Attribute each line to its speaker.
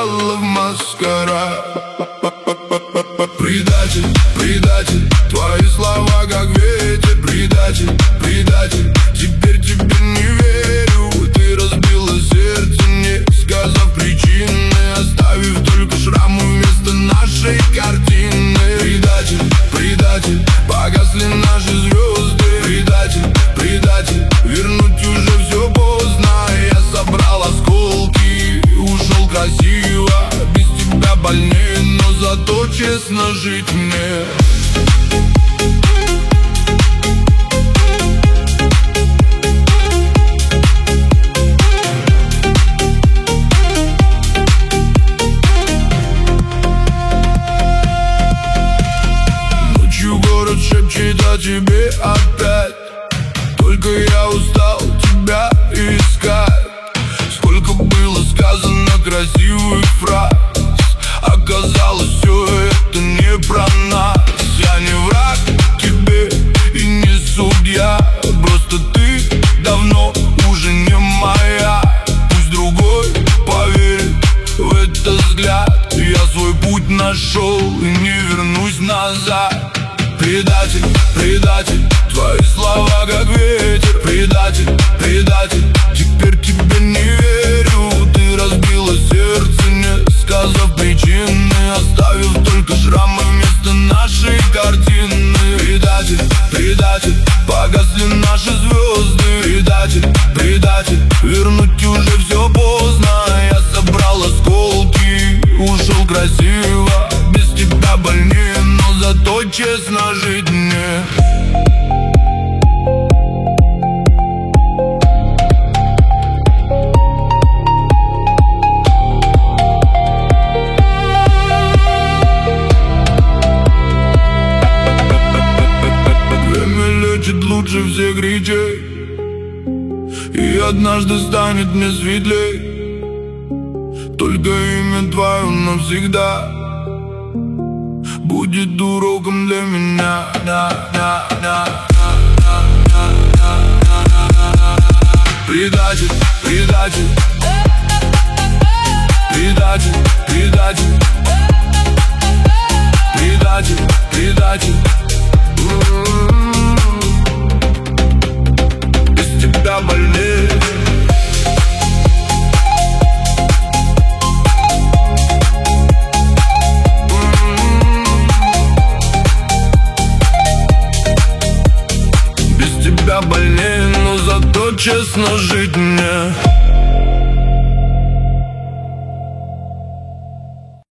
Speaker 1: играла в маскарад. Предатель, предатель, твои слова как ветер. Предатель, предатель, теперь тебе не верю. Ты разбила сердце, не сказав причины, оставив только шрамы вместо нашей картины. Предатель, предатель, погасли наши звезды. Предатель, предатель, вернуть уже все поздно. Я собрал осколки, ушел красиво. Без тебя больнее, но зато честно жить мне. Ночью город шепчет о тебе опять. Только я устал тебя искать. Сколько было сказано красивых фраз, оказалось, все это не про нас. Я не враг тебе и не судья, просто ты давно уже не моя. Пусть другой поверит в этот взгляд. Я свой путь нашел и не вернусь назад. Предатель, предатель, твои слова как ветер. Предатель, предатель, теперь тебе не верю. Ты разбила сердце, не сказав причины, оставив только шрамы вместо нашей картины. Предатель, предатель, погасли наши звезды. Предатель, предатель, вернуть уже все поздно. Я собрал осколки, ушел красиво. Без тебя больнее, но зато честно жить мне. Лучше всех речей, и однажды станет мне светлей. Только имя твое навсегда будет уроком для меня. Предатель, предатель, предатель, предатель, предатель, предатель. Без тебя больнее.